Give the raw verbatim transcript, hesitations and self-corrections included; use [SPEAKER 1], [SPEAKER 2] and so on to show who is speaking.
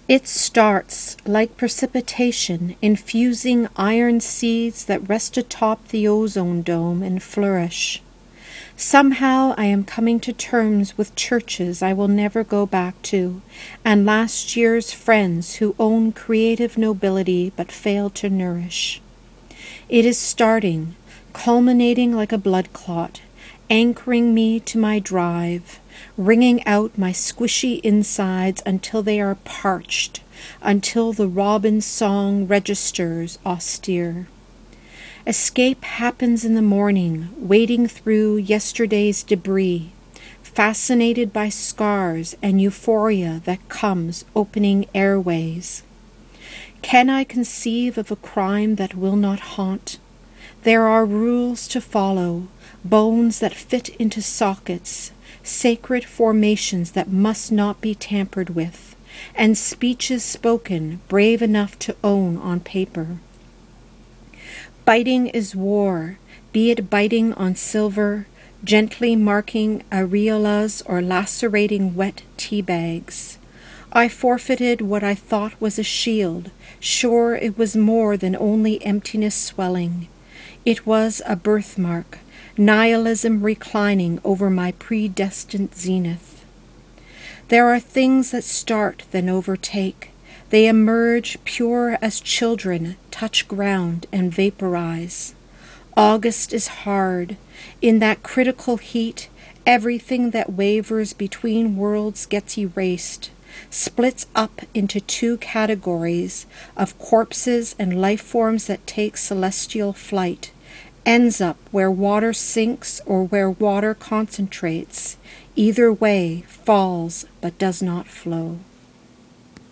[SPEAKER 1] It starts like precipitation, infusing iron seeds that rest atop the ozone dome and flourish. Somehow I am coming to terms with churches I will never go back to, and last year's friends who own creative nobility but fail to nourish. It is starting, culminating like a blood clot, anchoring me to my drive, wringing out my squishy insides until they are parched, until the robin's song registers austere. Escape happens in the morning, wading through yesterday's debris, fascinated by scars and euphoria that comes opening airways. Can I conceive of a crime that will not haunt? There are rules to follow, bones that fit into sockets, sacred formations that must not be tampered with, and speeches spoken brave enough to own on paper. Biting is war, be it biting on silver, gently marking areolas or lacerating wet tea bags. I forfeited what I thought was a shield, sure it was more than only emptiness swelling. It was a birthmark, nihilism reclining over my predestined zenith. There are things that start then overtake. They emerge pure as children, touch ground and vaporize. August is hard. In that critical heat, everything that wavers between worlds gets erased, splits up into two categories of corpses and life forms that take celestial flight, ends up where water sinks or where water concentrates. Either way, falls but does not flow.